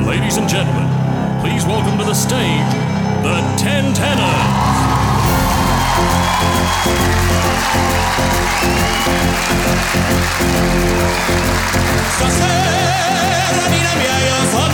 Ladies and gentlemen, please welcome to the stage the Ten Tenors. Stasera, Nina mia, io sono